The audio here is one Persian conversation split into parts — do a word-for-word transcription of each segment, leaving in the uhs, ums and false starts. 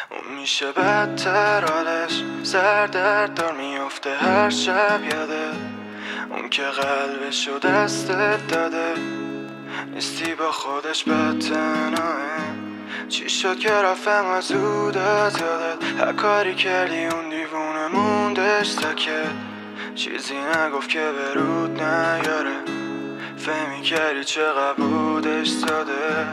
اون میشه بدتر حالش، سر درد دار میفته هر شب یاده. اون که قلبشو دستت داده، نیستی با خودش بد تنهاه. چی شد که رفتم از زودت یادت، هر کاری کردی اون دیوونه موندش سکت. چیزی نگفت که به رود نیاره، فهمی کردی چقدر بودش ساده.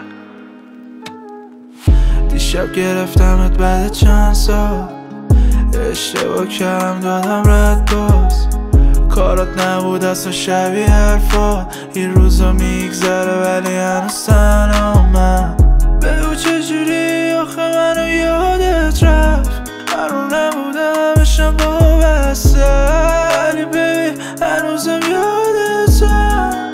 دیشب گرفتمت بعد چند سال، اشتباه کردم دادم رد باز. کارات نبود اصلا شبیه حرفات، این روزا میگذره ولی هنوز تنها من. بگو چجوری آخه منو یادت رفت، قرار نبودم بشم با بسته، ولی ببین هنوزم یادتم.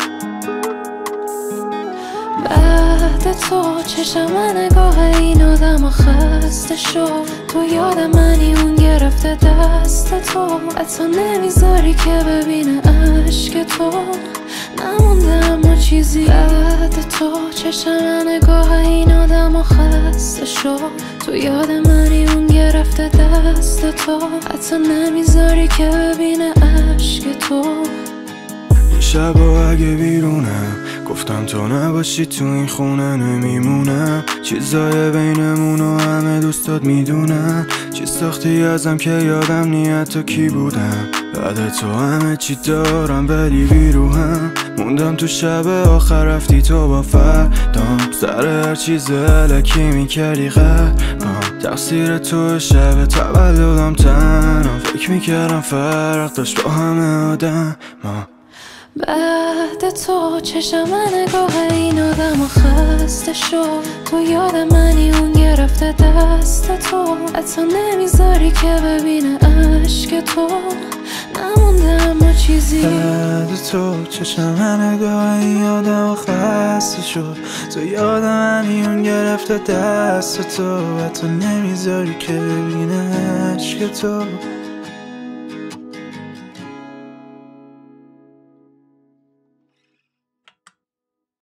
بعد تو چشم نگاه این آدم خسته شد، تو یاد منی اون گرفته دست تو، حتی نمیذاری که ببینه عشق تو. نمونده اما چیزی بعد تو چشم نگاه این آدم خسته شد، تو یاد منی اون گرفته دست تو، حتی نمیذاری که ببینه عشق تو. این شبا اگه بیرونم گفتم تو نباشی تو این خونه نمیمونم. چیزای بینمونو همه دوستات میدونن، چیز ساختی ازم که یادم نیت تو کی بودم. بعد تو همه چی دارم ولی بیروهم، موندم تو شب آخر رفتی تو با فردام. سر هر چیز علکی میکردی قهرم، تقصیر تو شب تولدم تنها. فکر میکردم فرق داشت با همه آدم ما. بعد تو چشم نگاه این آدم خسته شد، تو یاد منی اون گرفته دست تو، حتی نمیذاری که ببینه عشق تو. نمونده اما چیزی بعد تو چشم نگاه این آدم خسته شد، تو یاد منی اون گرفته دست تو، حتی نمیذاری که ببینه عشق تو.